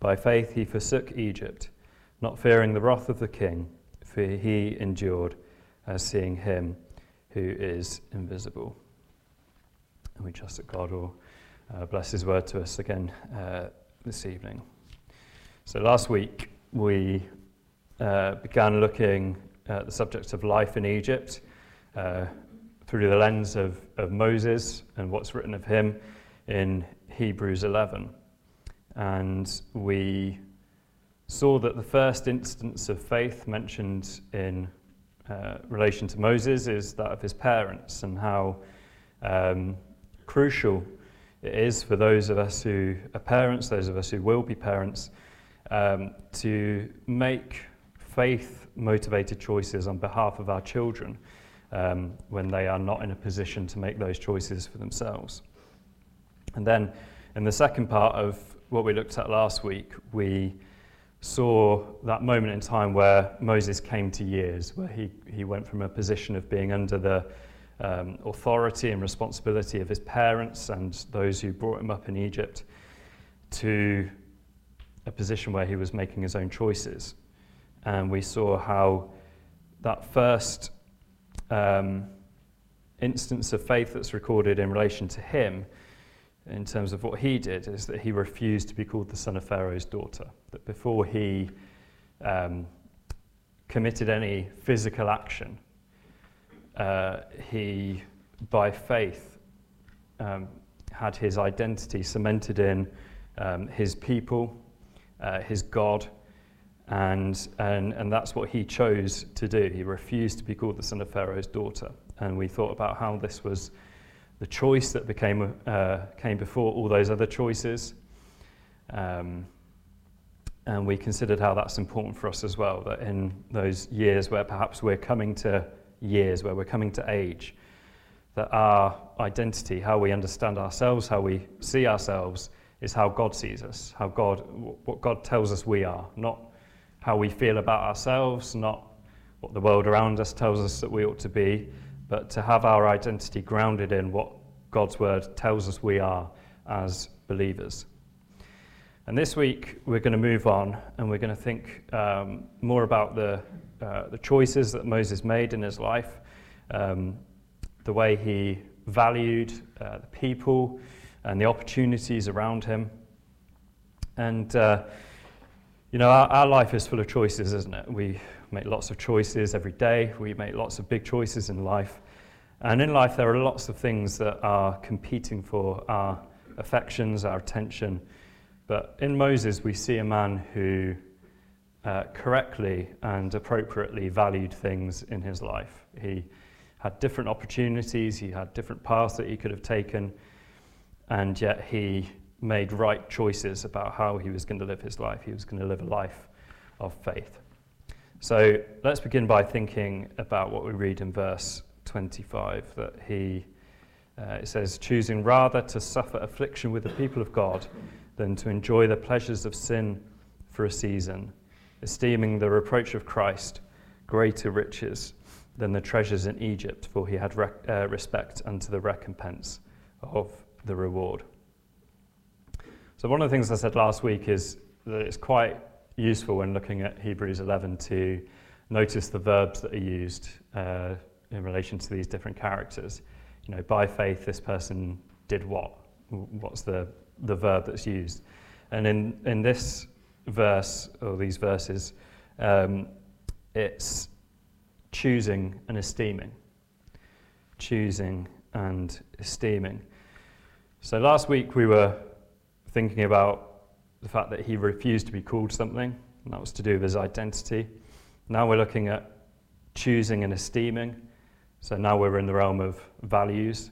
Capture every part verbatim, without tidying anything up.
By faith he forsook Egypt, not fearing the wrath of the king, for he endured as seeing him who is invisible. And we trust that God will uh, bless his word to us again uh, this evening. So last week we uh, began looking at the subject of life in Egypt uh, through the lens of, of Moses and what's written of him in Hebrews eleven. And we saw that the first instance of faith mentioned in uh, relation to Moses is that of his parents, and how um, crucial it is for those of us who are parents, those of us who will be parents, um, to make faith-motivated choices on behalf of our children um, when they are not in a position to make those choices for themselves. And then in the second part of what we looked at last week, we saw that moment in time where Moses came to years, where he, he went from a position of being under the um, authority and responsibility of his parents and those who brought him up in Egypt to a position where he was making his own choices. And we saw how that first um, instance of faith that's recorded in relation to him in terms of what he did is that he refused to be called the son of Pharaoh's daughter. That before he um, committed any physical action, uh, he, by faith, um, had his identity cemented in um, his people, uh, his God, and, and, and that's what he chose to do. He refused to be called the son of Pharaoh's daughter. And we thought about how this was the choice that became uh, came before all those other choices. Um, and we considered how that's important for us as well, that in those years where perhaps we're coming to years, where we're coming to age, that our identity, how we understand ourselves, how we see ourselves, is how God sees us, how God, what God tells us we are, not how we feel about ourselves, not what the world around us tells us that we ought to be, but to have our identity grounded in what God's word tells us we are as believers. And this week we're going to move on and we're going to think um, more about the uh, the choices that Moses made in his life, um, the way he valued uh, the people and the opportunities around him. And uh, you know, our, our life is full of choices, isn't it? We make lots of choices every day. We make lots of big choices in life. And in life, there are lots of things that are competing for our affections, our attention. But in Moses, we see a man who uh, correctly and appropriately valued things in his life. He had different opportunities, he had different paths that he could have taken, and yet he made right choices about how he was going to live his life. He was going to live a life of faith. So let's begin by thinking about what we read in verse twenty-five, that he, uh, it says, choosing rather to suffer affliction with the people of God than to enjoy the pleasures of sin for a season, esteeming the reproach of Christ greater riches than the treasures in Egypt, for he had rec- uh, respect unto the recompense of the reward. So one of the things I said last week is that it's quite useful when looking at Hebrews eleven to notice the verbs that are used uh, in relation to these different characters. You know, by faith, this person did what? What's the, the verb that's used? And in, in this verse, or these verses, um, it's choosing and esteeming. Choosing and esteeming. So last week we were thinking about the fact that he refused to be called something, and that was to do with his identity. Now we're looking at choosing and esteeming. So now we're in the realm of values.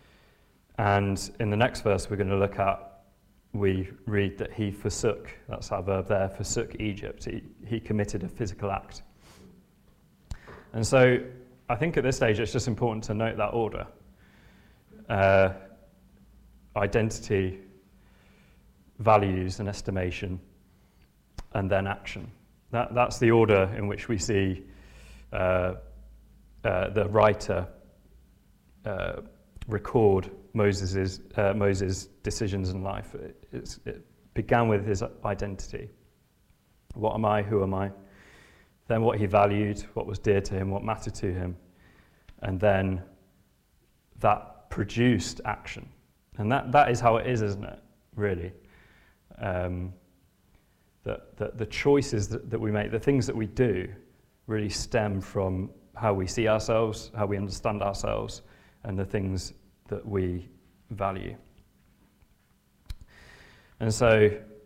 And in the next verse we're going to look at, we read that he forsook, that's our verb there, forsook Egypt. He, he committed a physical act. And so I think at this stage it's just important to note that order. Uh, identity, values and estimation, and then action. That, that's the order in which we see uh, uh, the writer uh, record Moses's, uh, Moses' decisions in life. It, it's, it began with his identity. What am I? Who am I? Then what he valued, what was dear to him, what mattered to him. And then that produced action. And that, that is how it is, isn't it, really? Um, that, that the choices that, that we make, the things that we do, really stem from how we see ourselves, how we understand ourselves, and the things that we value. And so,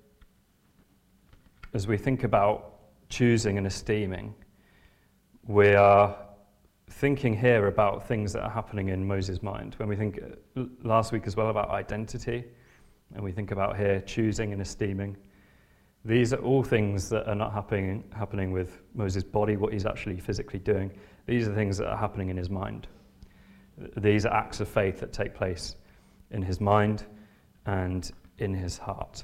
as we think about choosing and esteeming, we are thinking here about things that are happening in Moses' mind. When we think last week as well about identity, and we think about here choosing and esteeming, these are all things that are not happening happening with Moses' body, what he's actually physically doing. These are things that are happening in his mind. These are acts of faith that take place in his mind and in his heart.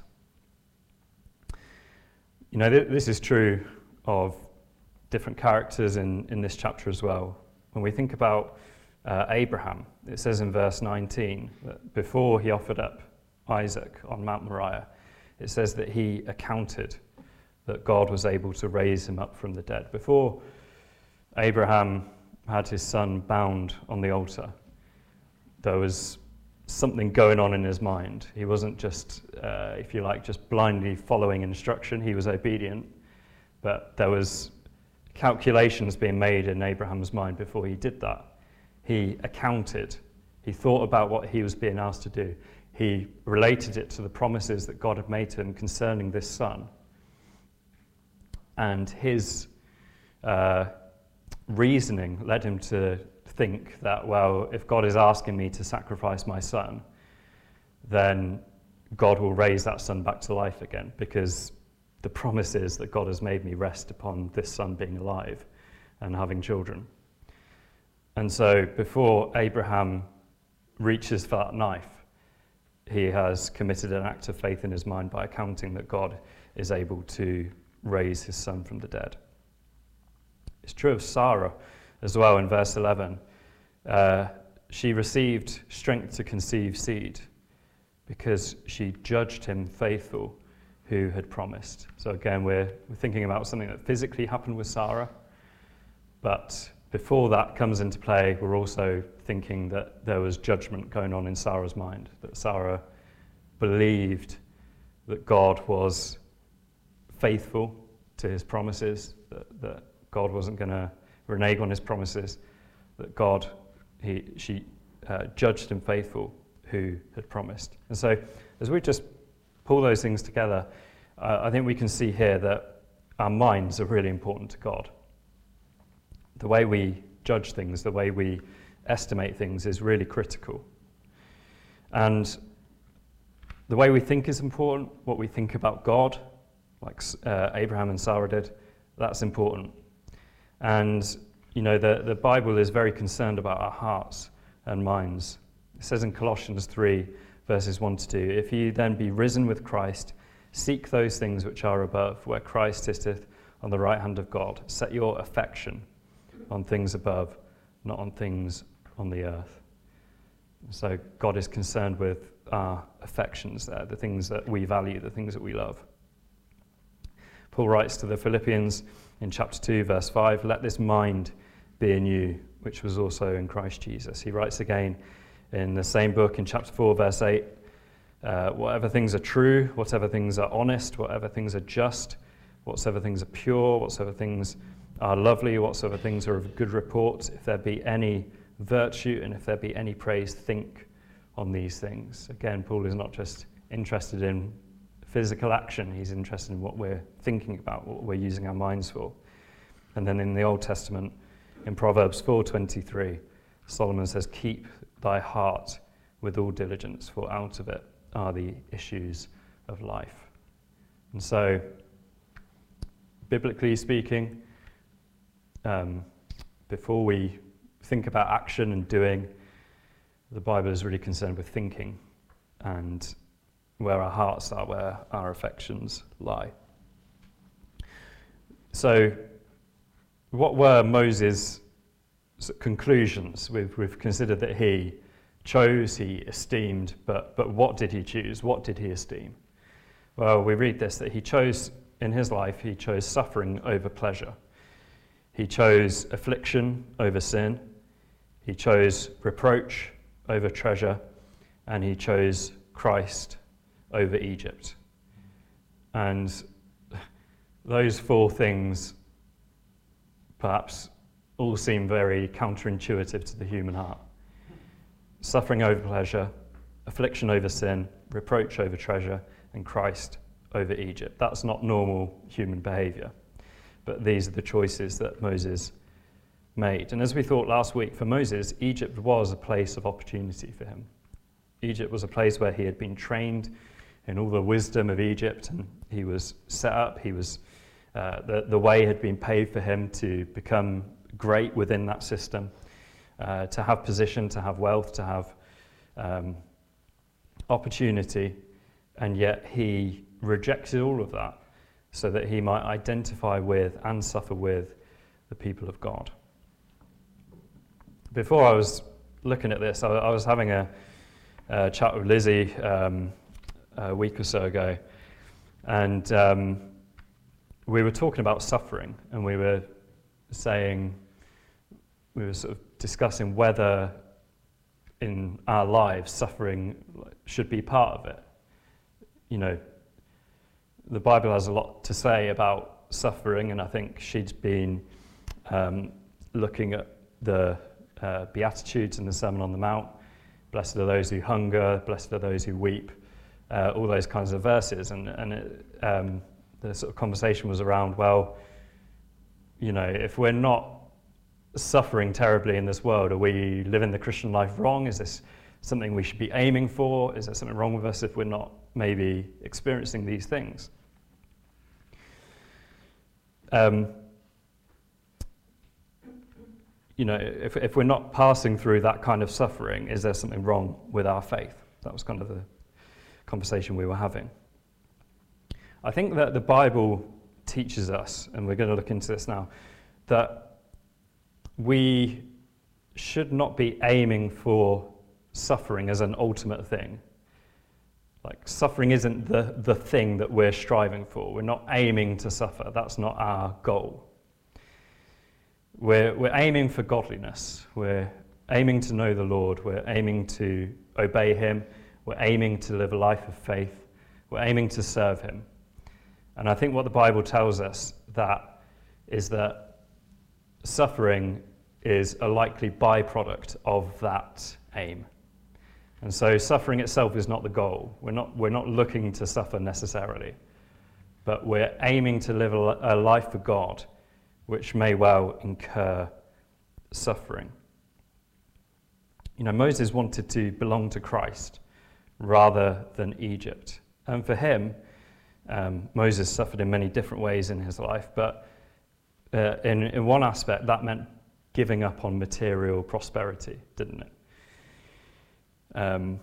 You know, th- this is true of different characters in, in this chapter as well. When we think about uh, Abraham, it says in verse nineteen that before he offered up Isaac on Mount Moriah, it says that he accounted that God was able to raise him up from the dead. Before Abraham had his son bound on the altar, there was something going on in his mind. He wasn't just, uh, if you like, just blindly following instruction. He was obedient, but there was calculations being made in Abraham's mind before he did that. He accounted. He thought about what he was being asked to do. He related it to the promises that God had made to him concerning this son. And his uh, reasoning led him to think that, well, if God is asking me to sacrifice my son, then God will raise that son back to life again, because the promises that God has made me rest upon this son being alive and having children. And so before Abraham reaches for that knife, he has committed an act of faith in his mind by accounting that God is able to raise his son from the dead. It's true of Sarah as well in verse eleven. Uh, she received strength to conceive seed because she judged him faithful who had promised. So again, we're, we're thinking about something that physically happened with Sarah, but before that comes into play, we're also thinking that there was judgment going on in Sarah's mind, that Sarah believed that God was faithful to his promises, that, that God wasn't going to renege on his promises, that God, he, she uh, judged him faithful who had promised. And so as we just pull those things together, uh, I think we can see here that our minds are really important to God. The way we judge things, the way we estimate things is really critical. And the way we think is important, what we think about God, like uh, Abraham and Sarah did, that's important. And, you know, the, the Bible is very concerned about our hearts and minds. It says in Colossians three, verses one to two, if ye then be risen with Christ, seek those things which are above, where Christ sitteth on the right hand of God. Set your affection on things above, not on things on the earth. So God is concerned with our affections there, the things that we value, the things that we love. Paul writes to the Philippians in chapter two, verse five, let this mind be in you, which was also in Christ Jesus. He writes again in the same book in chapter four, verse eight, uh, whatever things are true, whatever things are honest, whatever things are just, whatsoever things are pure, whatsoever things are lovely, whatsoever things are of good report, if there be any virtue and if there be any praise, think on these things. Again, Paul is not just interested in physical action, he's interested in what we're thinking about, what we're using our minds for. And then in the Old Testament, in Proverbs four twenty-three, Solomon says, keep thy heart with all diligence, for out of it are the issues of life. And so, biblically speaking, um, before we think about action and doing, the Bible is really concerned with thinking and where our hearts are, where our affections lie. So, what were Moses' conclusions? We've, we've considered that he chose, he esteemed, but, but what did he choose? What did he esteem? Well, we read this, that he chose, in his life, he chose suffering over pleasure. He chose affliction over sin. He chose reproach over treasure. And he chose Christ over Egypt. And those four things perhaps all seem very counterintuitive to the human heart. Suffering over pleasure, affliction over sin, reproach over treasure, and Christ over Egypt. That's not normal human behavior, but these are the choices that Moses made. And as we thought last week, for Moses, Egypt was a place of opportunity for him. Egypt was a place where he had been trained in all the wisdom of Egypt, and he was set up, he was, uh, the, the way had been paved for him to become great within that system, uh, to have position, to have wealth, to have um, opportunity, and yet he rejected all of that so that he might identify with and suffer with the people of God. Before I was looking at this, I, I was having a, a chat with Lizzie um, a week or so ago, and um, we were talking about suffering, and we were saying, we were sort of discussing whether in our lives suffering should be part of it. You know, the Bible has a lot to say about suffering, and I think she'd been um, looking at the uh, Beatitudes and the Sermon on the Mount. Blessed are those who hunger, blessed are those who weep, uh, all those kinds of verses. And, and it, um, the sort of conversation was around, well, you know, if we're not suffering terribly in this world, are we living the Christian life wrong? Is this something we should be aiming for? Is there something wrong with us if we're not maybe experiencing these things? Um, you know, if, if we're not passing through that kind of suffering, is there something wrong with our faith? That was kind of the conversation we were having. I think that the Bible teaches us, and we're going to look into this now, that we should not be aiming for suffering as an ultimate thing. Like, suffering isn't the, the thing that we're striving for. We're not aiming to suffer. That's not our goal. We're, we're aiming for godliness. We're aiming to know the Lord. We're aiming to obey him. We're aiming to live a life of faith. We're aiming to serve him. And I think what the Bible tells us that is that suffering is a likely byproduct of that aim. And so suffering itself is not the goal. We're not, we're not looking to suffer necessarily, but we're aiming to live a, a life for God, which may well incur suffering. You know, Moses wanted to belong to Christ rather than Egypt. And for him, um, Moses suffered in many different ways in his life, but uh, in, in one aspect that meant giving up on material prosperity, didn't it? Um,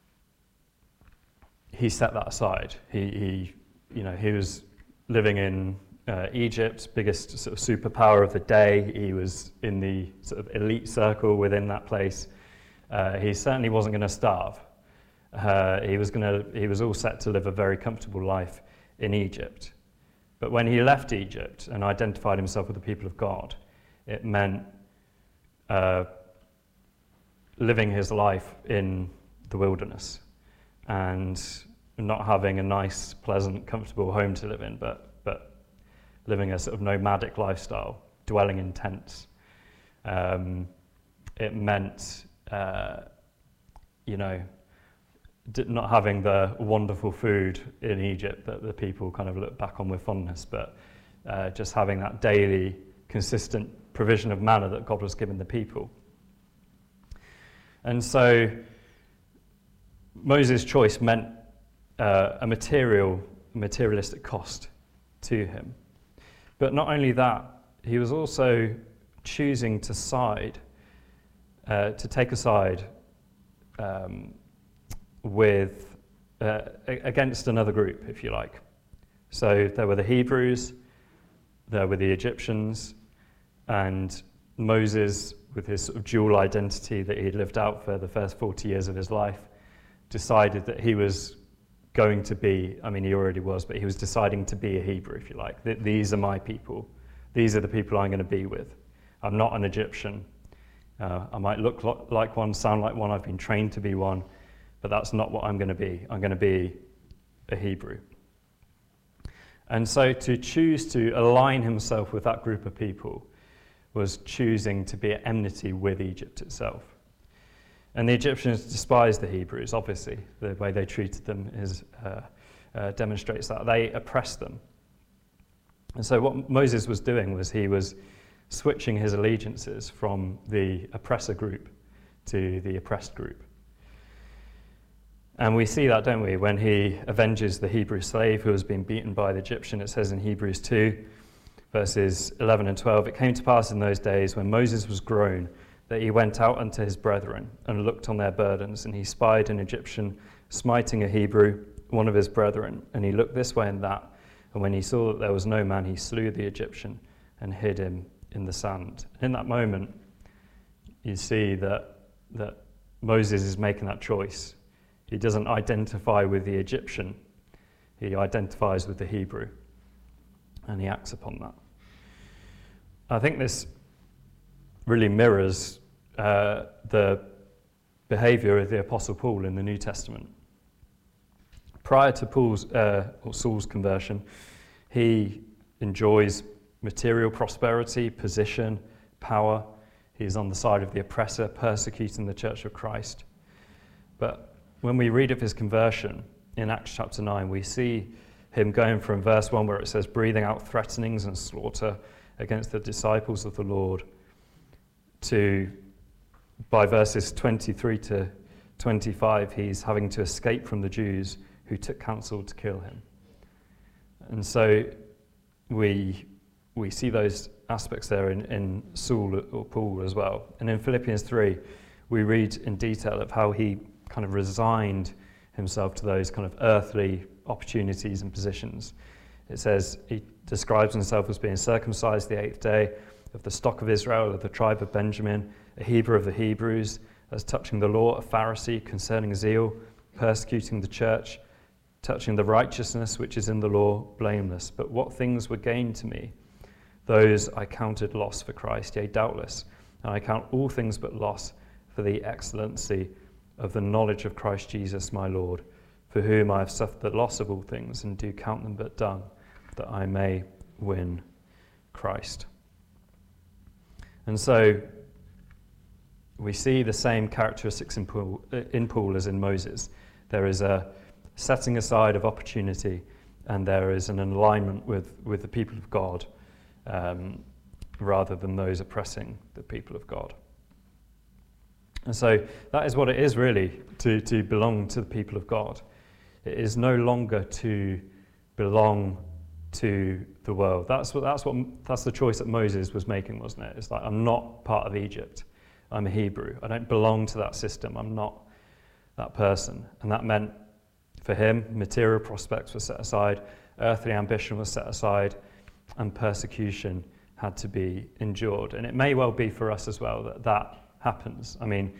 he set that aside. He, he, you know, he was living in uh, Egypt, biggest sort of superpower of the day. He was in the sort of elite circle within that place. Uh, he certainly wasn't going to starve. Uh, he was going to. He was all set to live a very comfortable life in Egypt. But when he left Egypt and identified himself with the people of God, it meant uh, living his life in the wilderness and not having a nice, pleasant, comfortable home to live in, but but living a sort of nomadic lifestyle, dwelling in tents. Um, it meant, uh, you know, not having the wonderful food in Egypt that the people kind of look back on with fondness, but uh, just having that daily, consistent provision of manna that God was giving the people. And so Moses' choice meant uh, a material, materialistic cost to him. But not only that, he was also choosing to side, uh, to take a side um, with uh, against another group, if you like. So there were the Hebrews, there were the Egyptians, and Moses, with his sort of dual identity that he had lived out for the first forty years of his life, decided that he was going to be, I mean, he already was, but he was deciding to be a Hebrew, if you like. Th- these are my people. These are the people I'm going to be with. I'm not an Egyptian. Uh, I might look lo- like one, sound like one. I've been trained to be one, but that's not what I'm going to be. I'm going to be a Hebrew. And so to choose to align himself with that group of people was choosing to be at enmity with Egypt itself. And the Egyptians despised the Hebrews, obviously. The way they treated them is, uh, uh, demonstrates that. They oppressed them. And so what Moses was doing was he was switching his allegiances from the oppressor group to the oppressed group. And we see that, don't we, when he avenges the Hebrew slave who has been beaten by the Egyptian. It says in Hebrews two, verses eleven and twelve, "It came to pass in those days when Moses was grown that he went out unto his brethren and looked on their burdens, and he spied an Egyptian smiting a Hebrew, one of his brethren, and he looked this way and that. And when he saw that there was no man, he slew the Egyptian and hid him in the sand." In that moment, you see that that Moses is making that choice. He doesn't identify with the Egyptian. He identifies with the Hebrew, and he acts upon that. I think this really mirrors uh, the behavior of the Apostle Paul in the New Testament. Prior to Paul's uh, or Saul's conversion, he enjoys material prosperity, position, power. He's on the side of the oppressor, persecuting the Church of Christ. But when we read of his conversion in Acts chapter nine, we see him going from verse one, where it says, breathing out threatenings and slaughter against the disciples of the Lord, to, by verses twenty-three to twenty-five, he's having to escape from the Jews who took counsel to kill him. And so we we see those aspects there in, in Saul or Paul as well. And in Philippians three, we read in detail of how he kind of resigned himself to those kind of earthly opportunities and positions. It says he describes himself as being circumcised the eighth day, of the stock of Israel, of the tribe of Benjamin, a Hebrew of the Hebrews, as touching the law, a Pharisee, concerning zeal, persecuting the church, touching the righteousness which is in the law, blameless. But what things were gained to me, those I counted loss for Christ, yea, doubtless. And I count all things but loss for the excellency of the knowledge of Christ Jesus my Lord, for whom I have suffered the loss of all things, and do count them but dung, that I may win Christ. And so we see the same characteristics in Paul, in Paul as in Moses. There is a setting aside of opportunity, and there is an alignment with, with the people of God, um, rather than those oppressing the people of God. And so that is what it is really, to, to belong to the people of God. It is no longer to belong to the world. That's what that's what that's the choice that Moses was making, wasn't it? It's like, I'm not part of Egypt. I'm a Hebrew. I don't belong to that system. I'm not that person. And that meant for him, material prospects were set aside, earthly ambition was set aside, and persecution had to be endured. And it may well be for us as well that that happens. I mean,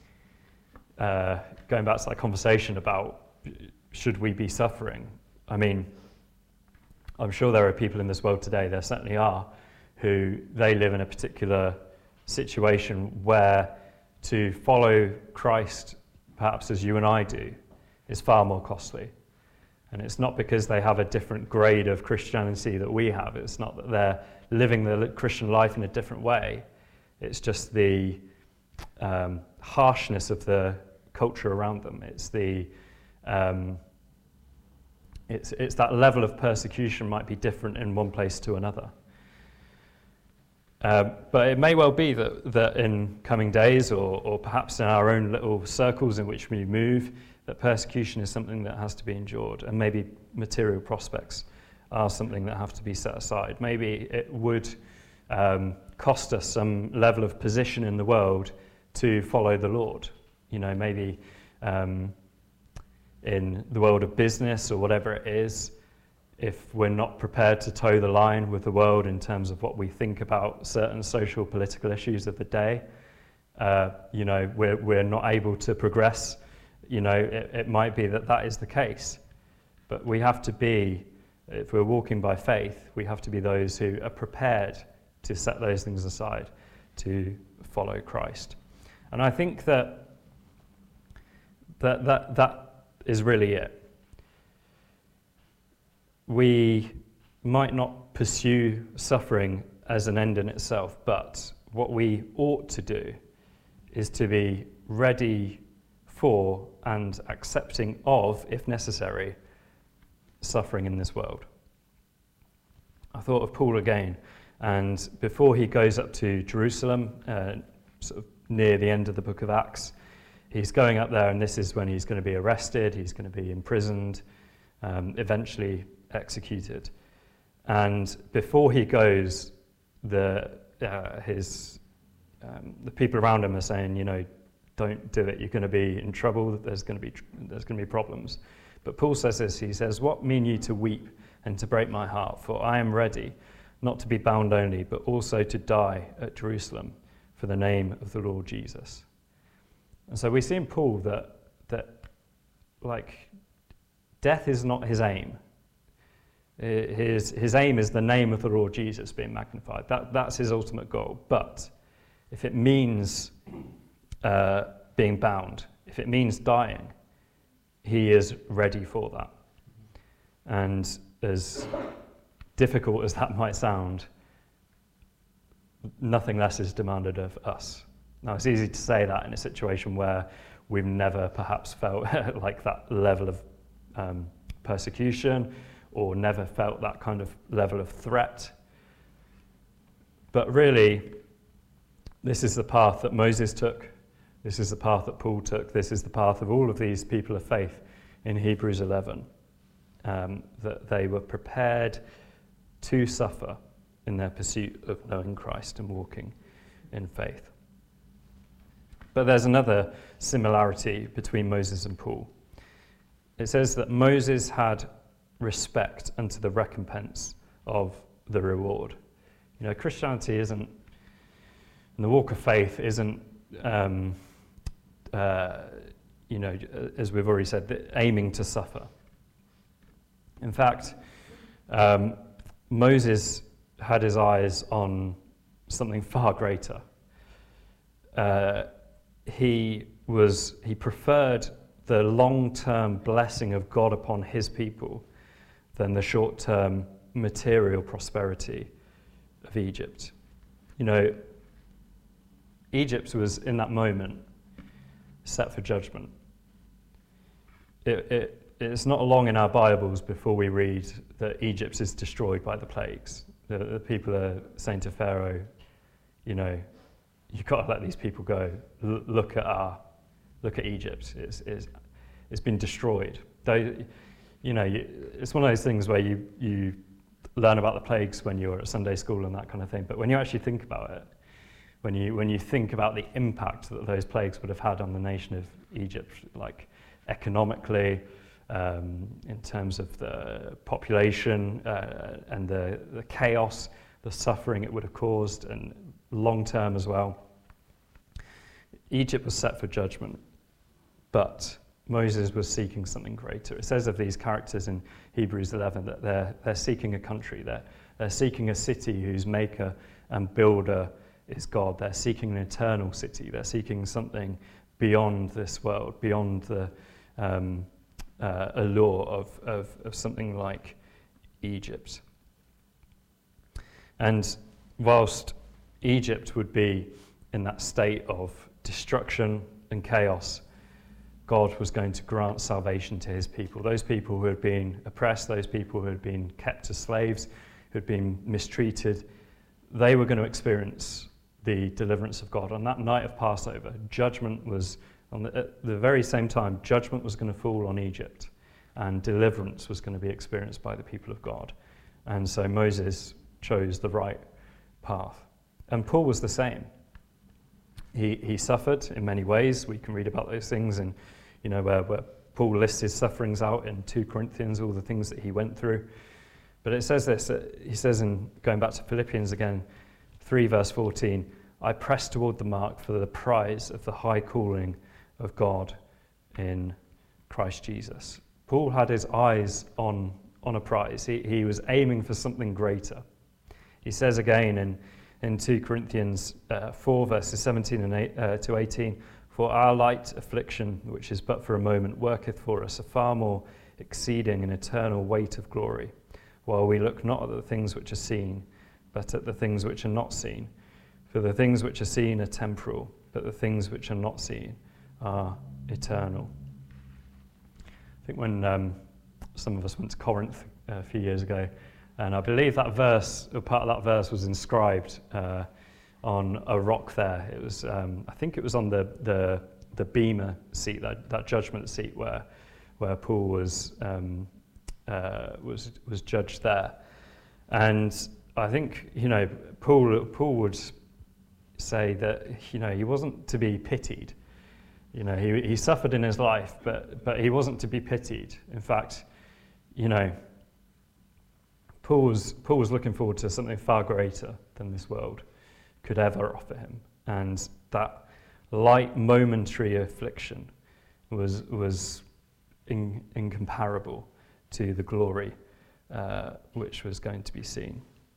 uh, going back to that conversation about should we be suffering? I mean, I'm sure there are people in this world today, there certainly are, who they live in a particular situation where to follow Christ, perhaps as you and I do, is far more costly. And it's not because they have a different grade of Christianity that we have. It's not that they're living the Christian life in a different way. It's just the um, harshness of the culture around them. It's the um, it's it's that level of persecution might be different in one place to another. Uh, but it may well be that, that in coming days, or, or perhaps in our own little circles in which we move, that persecution is something that has to be endured, and maybe material prospects are something that have to be set aside. Maybe it would um, cost us some level of position in the world to follow the Lord. You know, maybe um, in the world of business or whatever it is, if we're not prepared to toe the line with the world in terms of what we think about certain social, political issues of the day, uh, you know, we're, we're not able to progress. You know, it, it might be that that is the case. But we have to be, if we're walking by faith, we have to be those who are prepared to set those things aside, to follow Christ. And I think that that that, that is really it. We might not pursue suffering as an end in itself, but what we ought to do is to be ready for and accepting of, if necessary, suffering in this world. I thought of Paul again, and before he goes up to Jerusalem, uh, sort of near the end of the book of Acts, he's going up there, and this is when he's going to be arrested, he's going to be imprisoned, um, eventually executed. And before he goes, the uh, his um, the people around him are saying, you know, don't do it. You're going to be in trouble. There's going to be there's going to be problems. But Paul says this. He says, "What mean you to weep and to break my heart? For I am ready, not to be bound only, but also to die at Jerusalem for the name of the Lord Jesus." And so we see in Paul that that like death is not his aim. His, his aim is the name of the Lord Jesus being magnified. That, that's his ultimate goal. But if it means uh, being bound, if it means dying, he is ready for that. And as difficult as that might sound, nothing less is demanded of us. Now, it's easy to say that in a situation where we've never perhaps felt like that level of um, persecution, or never felt that kind of level of threat. But really, this is the path that Moses took. This is the path that Paul took. This is the path of all of these people of faith in Hebrews eleven, um, that they were prepared to suffer in their pursuit of knowing Christ and walking in faith. But there's another similarity between Moses and Paul. It says that Moses had respect unto the recompense of the reward. You know, Christianity isn't, and the walk of faith isn't, um, uh, you know, as we've already said, aiming to suffer. In fact, um, Moses had his eyes on something far greater. Uh, he was, he preferred the long-term blessing of God upon his people than the short-term material prosperity of Egypt. You know, Egypt was, in that moment, set for judgment. It, it, it's not long in our Bibles before we read that Egypt is destroyed by the plagues. The, the people are saying to Pharaoh, you know, you've got to let these people go. L- look at our, look at Egypt. It's, it's, it's been destroyed. Though, you know, you, it's one of those things where you, you learn about the plagues when you're at Sunday school and that kind of thing, but when you actually think about it, when you when you think about the impact that those plagues would have had on the nation of Egypt, like economically, um, in terms of the population uh, and the, the chaos, the suffering it would have caused, and long term as well, Egypt was set for judgment, but Moses was seeking something greater. It says of these characters in Hebrews eleven that they're, they're seeking a country. They're, they're seeking a city whose maker and builder is God. They're seeking an eternal city. They're seeking something beyond this world, beyond the um, uh, allure of, of, of something like Egypt. And whilst Egypt would be in that state of destruction and chaos, God was going to grant salvation to his people. Those people who had been oppressed, those people who had been kept as slaves, who had been mistreated, they were going to experience the deliverance of God. On that night of Passover, judgment was, on the, at the very same time, judgment was going to fall on Egypt, and deliverance was going to be experienced by the people of God. And so Moses chose the right path. And Paul was the same. He he suffered in many ways. We can read about those things, and you know where, where Paul lists his sufferings out in Second Corinthians, all the things that he went through. But it says this, uh, he says in, going back to Philippians again, three verse fourteen, I press toward the mark for the prize of the high calling of God in Christ Jesus. Paul had his eyes on, on a prize. He, he was aiming for something greater. He says again in, in two Corinthians uh, four, verses seventeen and eight, uh, to eighteen, "For our light affliction, which is but for a moment, worketh for us a far more exceeding and eternal weight of glory, while we look not at the things which are seen, but at the things which are not seen. For the things which are seen are temporal, but the things which are not seen are eternal." I think when um, some of us went to Corinth a few years ago, and I believe that verse, or part of that verse, was inscribed uh, on a rock there. It was, um, I think it was on the the, the bema seat, that, that judgment seat where where Paul was um, uh, was was judged there. And I think, you know, Paul Paul would say that, you know, he wasn't to be pitied. You know, he he suffered in his life, but but he wasn't to be pitied. In fact, you know, Paul was Paul was looking forward to something far greater than this world could ever offer him, and that light momentary affliction was was in, incomparable to the glory uh, which was going to be seen.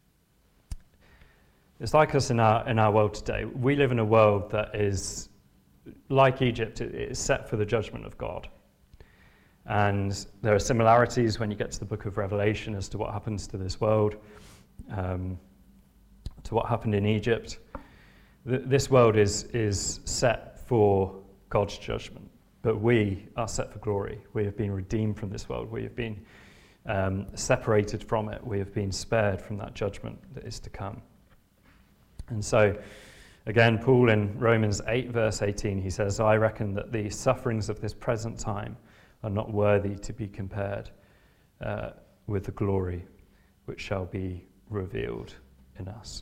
It's like us in our in our world today. We live in a world that is like Egypt. It is set for the judgment of God. And there are similarities when you get to the book of Revelation as to what happens to this world, um, to what happened in Egypt. Th- this world is, is set for God's judgment, but we are set for glory. We have been redeemed from this world. We have been um, separated from it. We have been spared from that judgment that is to come. And so, again, Paul in Romans eight, verse eighteen, he says, "I reckon that the sufferings of this present time are not worthy to be compared uh, with the glory which shall be revealed in us."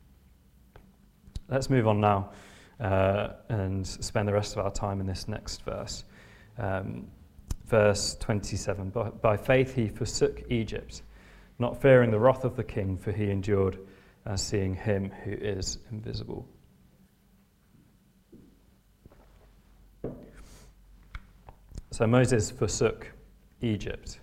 Let's move on now uh, and spend the rest of our time in this next verse. Um, verse twenty-seven, by, by faith he forsook Egypt, not fearing the wrath of the king, for he endured as seeing him who is invisible. So Moses forsook Egypt.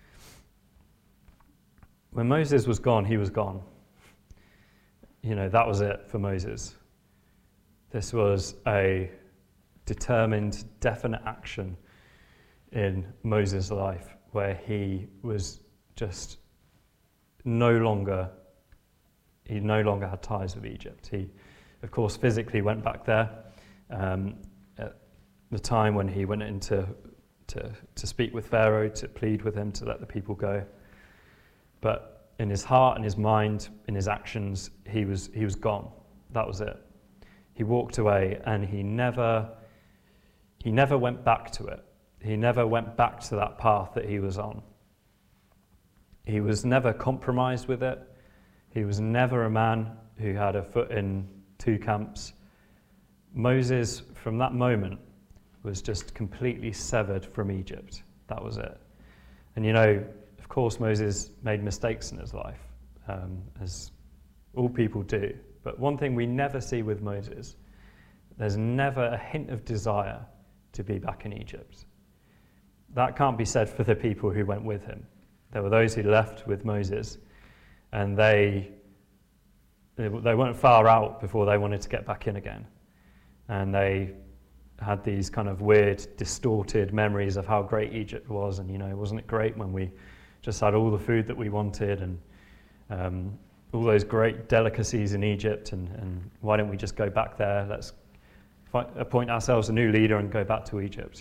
When Moses was gone, he was gone. You know, that was it for Moses. This was a determined, definite action in Moses' life where he was just no longer, he no longer had ties with Egypt. He, of course, physically went back there um, at the time when he went into To, to speak with Pharaoh, to plead with him to let the people go. But in his heart, in his mind, in his actions, he was he was gone. That was it. He walked away, and he never he never went back to it. He never went back to that path that he was on. He was never compromised with it. He was never a man who had a foot in two camps. Moses, from that moment, was just completely severed from Egypt. That was it. And you know, of course, Moses made mistakes in his life, um, as all people do. But one thing we never see with Moses, there's never a hint of desire to be back in Egypt. That can't be said for the people who went with him. There were those who left with Moses, and they they weren't far out before they wanted to get back in again. And they had these kind of weird, distorted memories of how great Egypt was, and you know, wasn't it great when we just had all the food that we wanted, and um, all those great delicacies in Egypt, and, and why don't we just go back there? Let's find, appoint ourselves a new leader and go back to Egypt.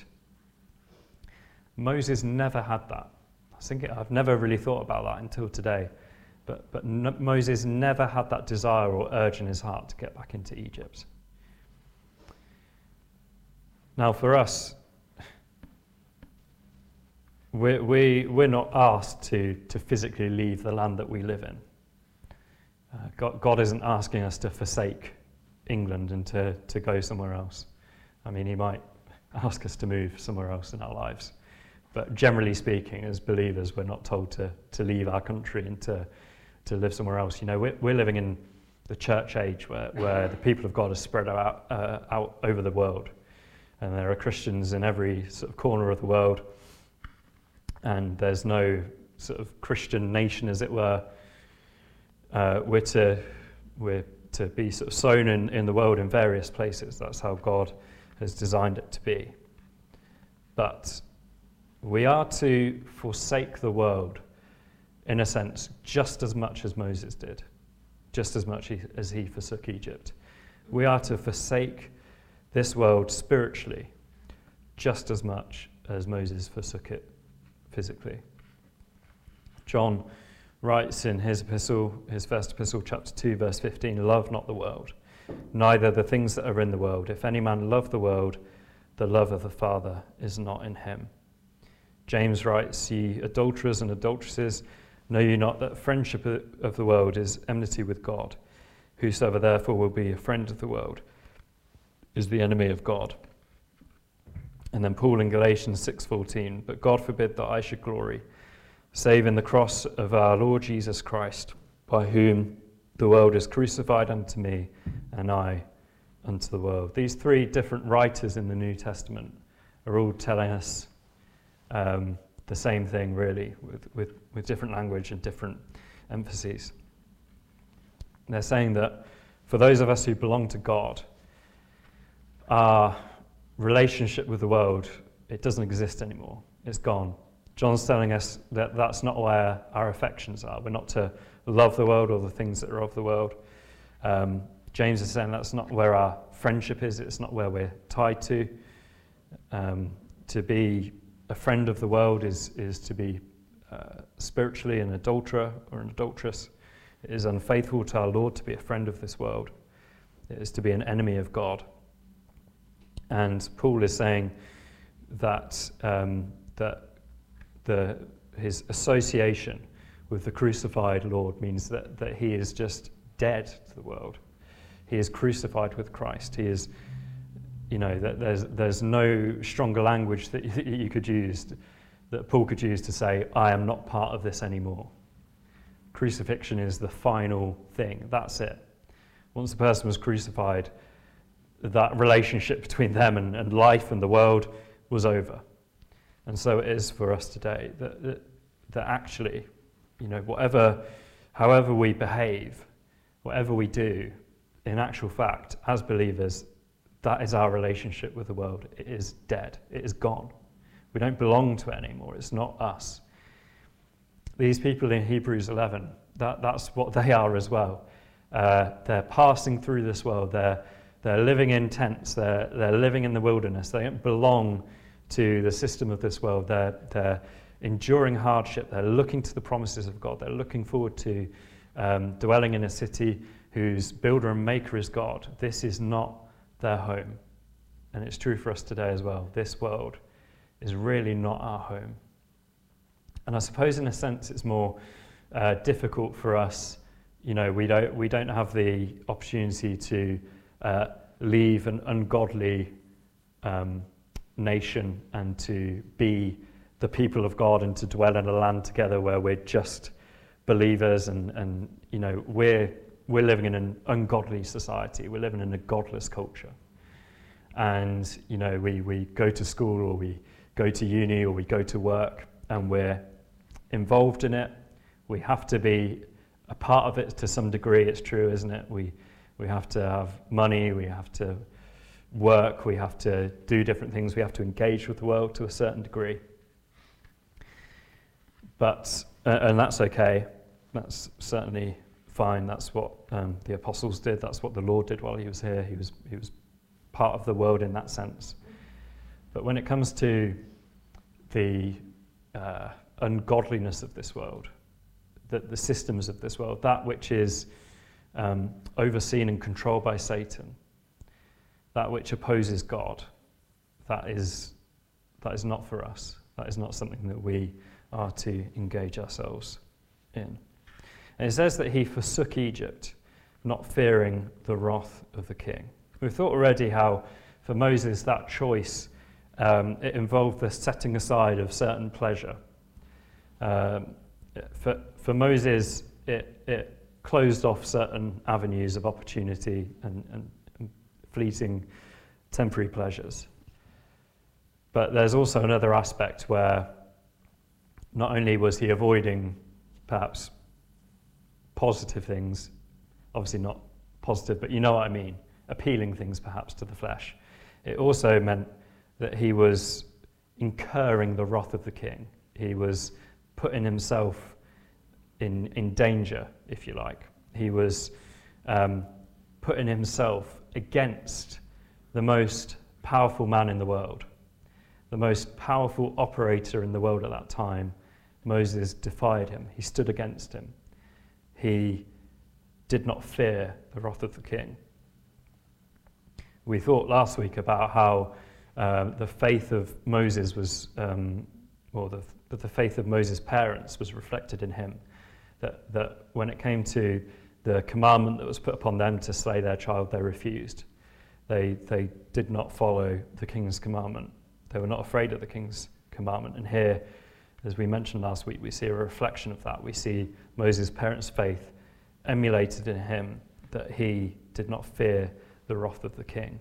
Moses never had that. I think it, I've never really thought about that until today, but but no, Moses never had that desire or urge in his heart to get back into Egypt. Now, for us, we, we, we're not asked to, to physically leave the land that we live in. Uh, God, God isn't asking us to forsake England and to, to go somewhere else. I mean, he might ask us to move somewhere else in our lives. But generally speaking, as believers, we're not told to, to leave our country and to, to live somewhere else. You know, we're, we're living in the church age where, where the people of God are spread out, uh, out over the world. And there are Christians in every sort of corner of the world. and there's no sort of Christian nation, as it were. Uh, we're to we're to be sort of sown in, in the world in various places. That's how God has designed it to be. But we are to forsake the world, in a sense, just as much as Moses did, just as much as he forsook Egypt. We are to forsake this world spiritually, just as much as Moses forsook it physically. John writes in his epistle, his first epistle, chapter two, verse fifteen, "Love not the world, neither the things that are in the world. If any man love the world, the love of the Father is not in him." James writes, "Ye adulterers and adulteresses, know you not that friendship of the world is enmity with God? Whosoever therefore will be a friend of the world is the enemy of God." And then Paul in Galatians six fourteen, "But God forbid that I should glory, save in the cross of our Lord Jesus Christ, by whom the world is crucified unto me, and I unto the world." These three different writers in the New Testament are all telling us um, the same thing, really, with, with, with different language and different emphases. They're saying that for those of us who belong to God, our relationship with the world, it doesn't exist anymore. It's gone. John's telling us that that's not where our affections are. We're not to love the world or the things that are of the world. Um, James is saying that's not where our friendship is. It's not where we're tied to. Um, to be a friend of the world is, is to be uh, spiritually an adulterer or an adulteress. It is unfaithful to our Lord to be a friend of this world. It is to be an enemy of God. And Paul is saying that um, that the his association with the crucified Lord means that, that he is just dead to the world. He is crucified with Christ. He is, you know, that there's there's no stronger language that you could use, that Paul could use to say, I am not part of this anymore. Crucifixion is the final thing. That's it. Once the person was crucified, that relationship between them and, and life and the world was over. And so it is for us today, that, that, that actually, you know, whatever, however we behave, whatever we do, in actual fact, as believers, that is our relationship with the world. It is dead. It is gone. We don't belong to it anymore. It's not us. These people in Hebrews eleven, that, that's what they are as well. Uh, they're passing through this world. They're, they're living in tents. They're, they're living in the wilderness. They don't belong to the system of this world. They're, they're enduring hardship. They're looking to the promises of God. They're looking forward to um, dwelling in a city whose builder and maker is God. This is not their home. And it's true for us today as well. This world is really not our home. And I suppose in a sense it's more uh, difficult for us. You know, we don't, we don't have the opportunity to uh, leave an ungodly um, nation and to be the people of God and to dwell in a land together where we're just believers and, and you know, we're we're living in an ungodly society. We're living in a godless culture. And, you know, we, we go to school or we go to uni or we go to work and we're involved in it. We have to be a part of it to some degree. It's true, isn't it? We we have to have money, we have to work, we have to do different things, we have to engage with the world to a certain degree. But, uh, and that's okay. That's certainly fine. That's what um, the apostles did. That's what the Lord did while he was here. He was he was part of the world in that sense. But when it comes to the uh, ungodliness of this world, the, the systems of this world, that which is um, overseen and controlled by Satan, that which opposes God, that is that is not for us. That is not something that we are to engage ourselves in. And it says that he forsook Egypt, not fearing the wrath of the king. We've thought already how, for Moses, that choice, um, it involved the setting aside of certain pleasure. Um, for, for Moses, it, it closed off certain avenues of opportunity and, and, and fleeting temporary pleasures. But there's also another aspect where not only was he avoiding perhaps positive things, obviously not positive, but you know what I mean, appealing things perhaps to the flesh, it also meant that he was incurring the wrath of the king. He was putting himself in, in danger, if you like. He was um, putting himself against the most powerful man in the world, the most powerful operator in the world at that time. Moses defied him. He stood against him. He did not fear the wrath of the king. We thought last week about how uh, the faith of Moses was, um, or the, that the faith of Moses' parents was reflected in him. That, that when it came to the commandment that was put upon them to slay their child, they refused. They, they did not follow the king's commandment. They were not afraid of the king's commandment. And here, as we mentioned last week, we see a reflection of that. We see Moses' parents' faith emulated in him, that he did not fear the wrath of the king.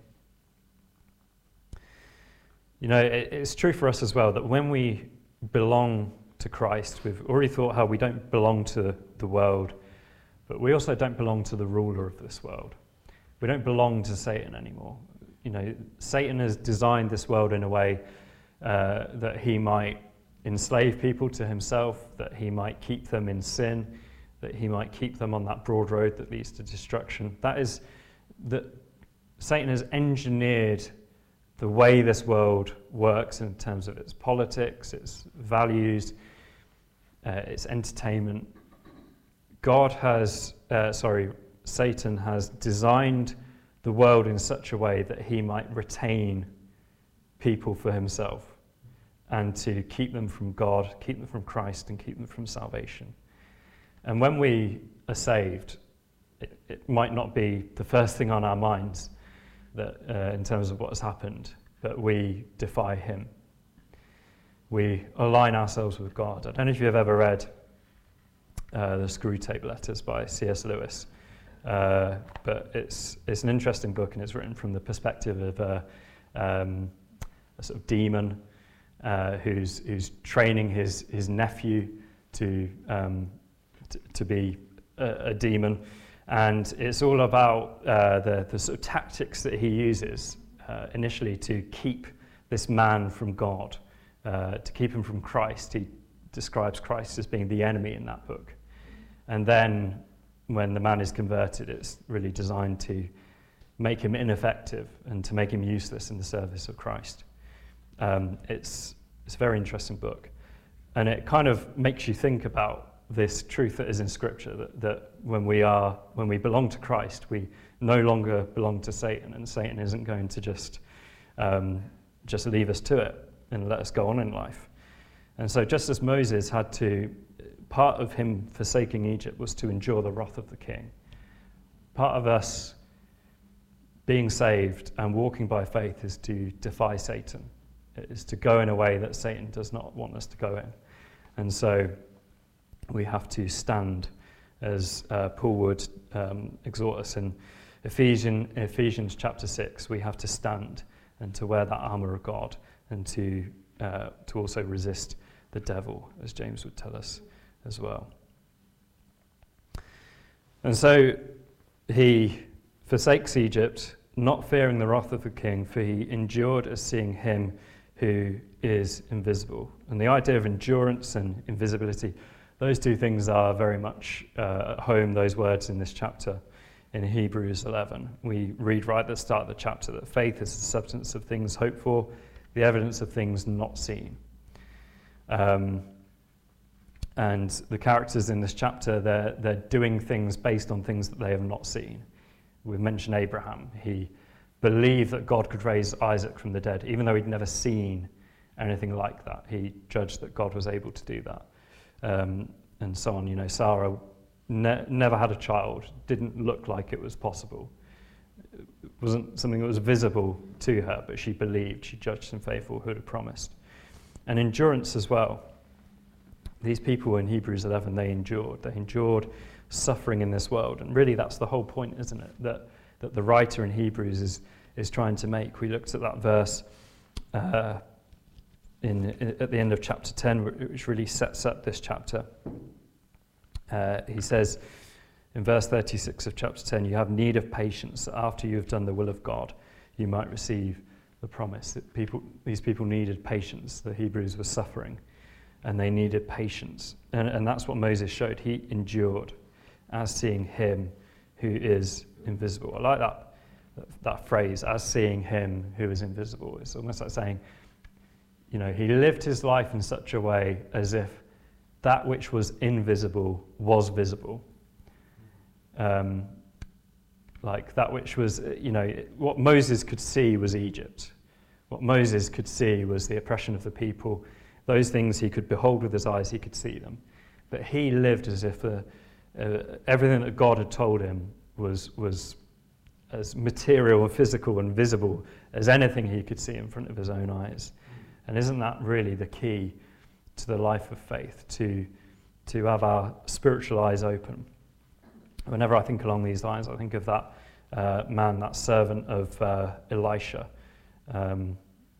You know, it, it's true for us as well that when we belong to Christ, we've already thought how we don't belong to the world, but we also don't belong to the ruler of this world. We don't belong to Satan anymore. You know, Satan has designed this world in a way uh, that he might enslave people to himself, that he might keep them in sin, that he might keep them on that broad road that leads to destruction. That is, that Satan has engineered the way this world works in terms of its politics, its values, uh, its entertainment. God has, uh, sorry, Satan has designed the world in such a way that he might retain people for himself and to keep them from God, keep them from Christ, and keep them from salvation. And when we are saved, it, it might not be the first thing on our minds that uh, in terms of what has happened, but we defy him. We align ourselves with God. I don't know if you've ever read uh, the Screwtape Letters by C S Lewis, uh, but it's it's an interesting book, and it's written from the perspective of a, um, a sort of demon uh, who's who's training his his nephew to um, t- to be a, a demon, and it's all about uh, the the sort of tactics that he uses uh, initially to keep this man from God, uh, to keep him from Christ. He describes Christ as being the enemy in that book, and then when the man is converted, it's really designed to make him ineffective and to make him useless in the service of Christ. Um, it's, it's a very interesting book. And it kind of makes you think about this truth that is in Scripture, that, that when we are, when we belong to Christ, we no longer belong to Satan, and Satan isn't going to just, um, just leave us to it and let us go on in life. And so just as Moses had to, part of him forsaking Egypt was to endure the wrath of the king. Part of us being saved and walking by faith is to defy Satan. It is to go in a way that Satan does not want us to go in. And so we have to stand, as uh, Paul would um, exhort us in Ephesians, Ephesians chapter six. We have to stand and to wear that armour of God, and to uh, to also resist the devil, as James would tell us as well. And so he forsakes Egypt, not fearing the wrath of the king, for he endured as seeing him who is invisible. And the idea of endurance and invisibility, those two things are very much uh, at home, those words in this chapter in Hebrews eleven. We read right at the start of the chapter that faith is the substance of things hoped for, the evidence of things not seen. Um, and the characters in this chapter, they're, they're doing things based on things that they have not seen. We've mentioned Abraham. He believed that God could raise Isaac from the dead, even though he'd never seen anything like that. He judged that God was able to do that. Um, and so on. You know, Sarah ne- never had a child, didn't look like it was possible. It wasn't something that was visible to her, but she believed, she judged him faithful who had promised. And endurance as well. These people in Hebrews eleven, they endured. They endured suffering in this world. And really that's the whole point, isn't it? That that the writer in Hebrews is, is trying to make. We looked at that verse uh, in, in at the end of chapter ten, which really sets up this chapter. Uh, he says in verse thirty-six of chapter ten, you have need of patience, that after you have done the will of God, you might receive the promise. That people, these people needed patience. The Hebrews were suffering, and they needed patience. And, and that's what Moses showed. He endured as seeing him who is invisible. I like that, that phrase, as seeing him who is invisible. It's almost like saying, you know, he lived his life in such a way as if that which was invisible was visible. Um, like that which was, you know, what Moses could see was Egypt. What Moses could see was the oppression of the people. Those things he could behold with his eyes, he could see them. But he lived as if uh, uh, everything that God had told him was, was as material and physical and visible as anything he could see in front of his own eyes. And isn't that really the key to the life of faith, to, to have our spiritual eyes open? Whenever I think along these lines, I think of that uh, man, that servant of uh, Elisha. Um,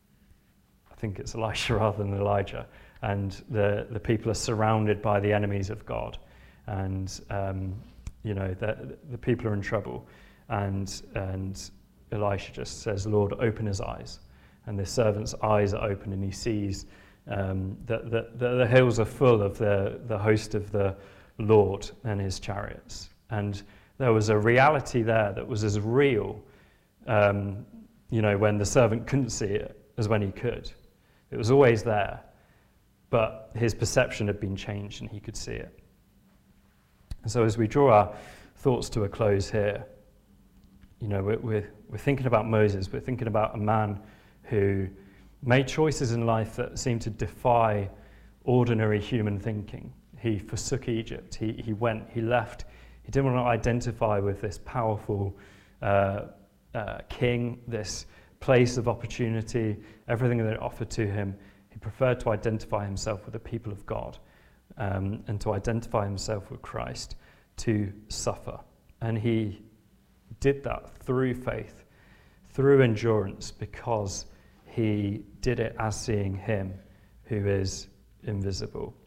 I think it's Elisha rather than Elijah. And the, the people are surrounded by the enemies of God. And, um, you know, the, the people are in trouble. And, and Elisha just says, Lord, open his eyes. And the servant's eyes are open, and he sees um, that the, the, the hills are full of the, the host of the Lord and his chariots. And there was a reality there that was as real, um, you know, when the servant couldn't see it as when he could. It was always there, but his perception had been changed and he could see it. And so as we draw our thoughts to a close here, you know, we're, we're, we're thinking about Moses, we're thinking about a man who made choices in life that seemed to defy ordinary human thinking. He forsook Egypt, he, he went, he left. He didn't want to identify with this powerful uh, uh, king, this place of opportunity, everything that it offered to him. He preferred to identify himself with the people of God um, and to identify himself with Christ, to suffer. And he did that through faith, through endurance, because he did it as seeing him who is invisible.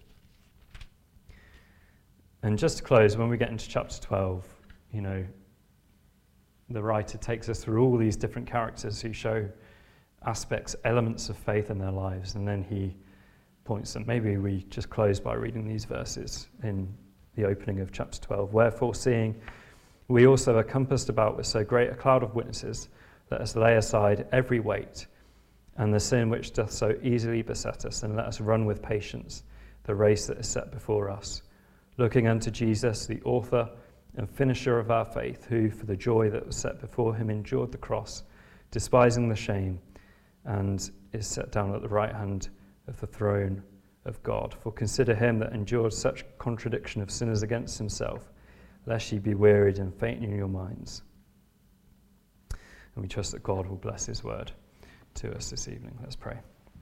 And just to close, when we get into chapter twelve, you know, the writer takes us through all these different characters who show aspects, elements of faith in their lives, and then he points them. Maybe we just close by reading these verses in the opening of chapter twelve. Wherefore, seeing we also are compassed about with so great a cloud of witnesses, let us lay aside every weight and the sin which doth so easily beset us, and let us run with patience the race that is set before us, looking unto Jesus, the author and finisher of our faith, who for the joy that was set before him endured the cross, despising the shame, and is set down at the right hand of the throne of God. For consider him that endured such contradiction of sinners against himself, lest ye be wearied and faint in your minds. And we trust that God will bless his word to us this evening. Let's pray.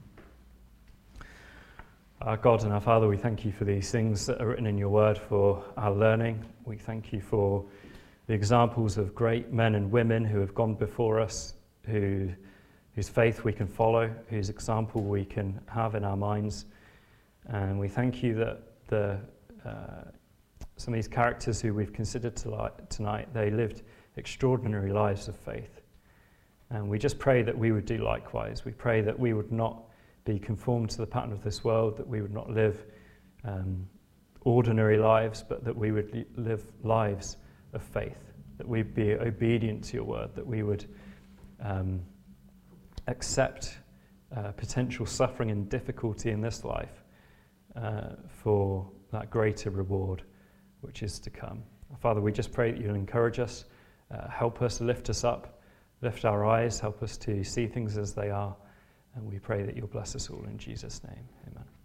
Our God and our Father, we thank you for these things that are written in your word for our learning. We thank you for the examples of great men and women who have gone before us, who, whose faith we can follow, whose example we can have in our minds. And we thank you that the, uh, some of these characters who we've considered tonight, they lived extraordinary lives of faith. And we just pray that we would do likewise. We pray that we would not be conformed to the pattern of this world, that we would not live um, ordinary lives, but that we would li- live lives of faith, that we'd be obedient to your word, that we would um, accept uh, potential suffering and difficulty in this life uh, for that greater reward which is to come. Father, we just pray that you'll encourage us, uh, help us, lift us up, lift our eyes, help us to see things as they are. And we pray that you'll bless us all in Jesus' name. Amen.